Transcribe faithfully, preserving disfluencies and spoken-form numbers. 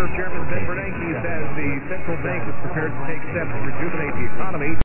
Reserve Chairman Ben Bernanke says the central bank is prepared to take steps to rejuvenate the economy.